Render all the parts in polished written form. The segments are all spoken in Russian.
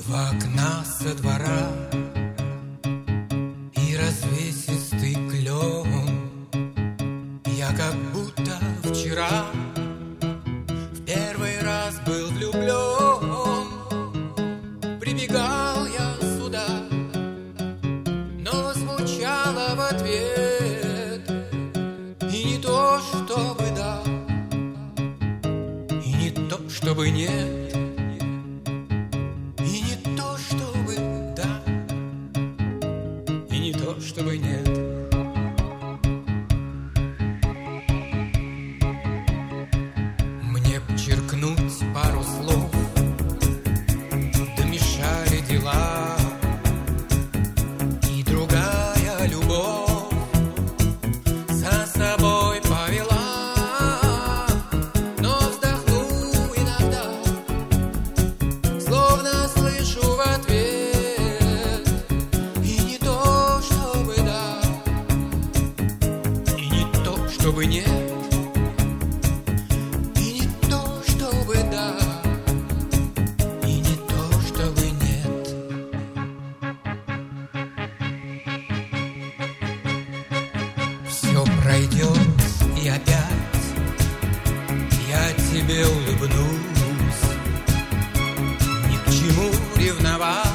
Два окна со двора и развесистый клен. Я как будто вчера в первый раз был влюблен. Прибегал я сюда, но звучало в ответ и не то, чтобы да, и не то, чтобы нет. Чтобы нет. Мне б черкнуть пару слов, да мешали дела, и другая любовь за собой повела. Но вздохну иногда, словно слышу в ответ, и не то, чтобы нет, и не то, чтобы да, и не то, чтобы нет. Все пройдет, и опять я тебе улыбнусь. Ни к чему ревновать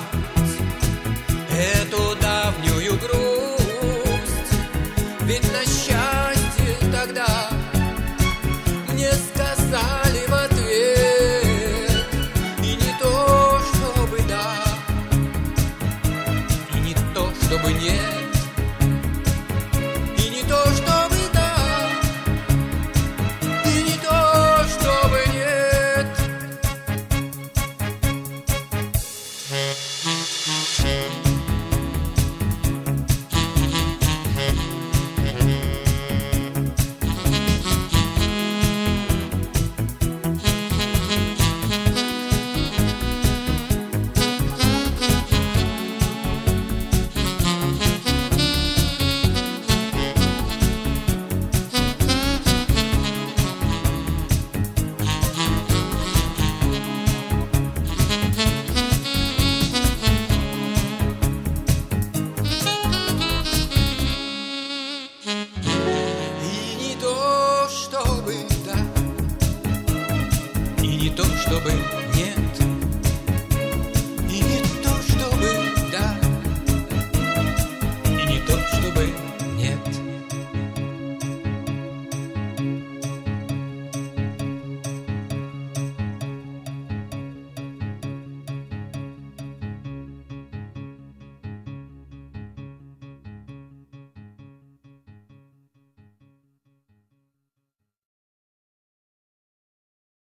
эту давнюю грусть, ведь на счастье тогда мне сказали в ответ и не то, чтобы да, и не то, чтобы нет, и не то, чтобы да, и не то, чтобы нет. И не то, чтобы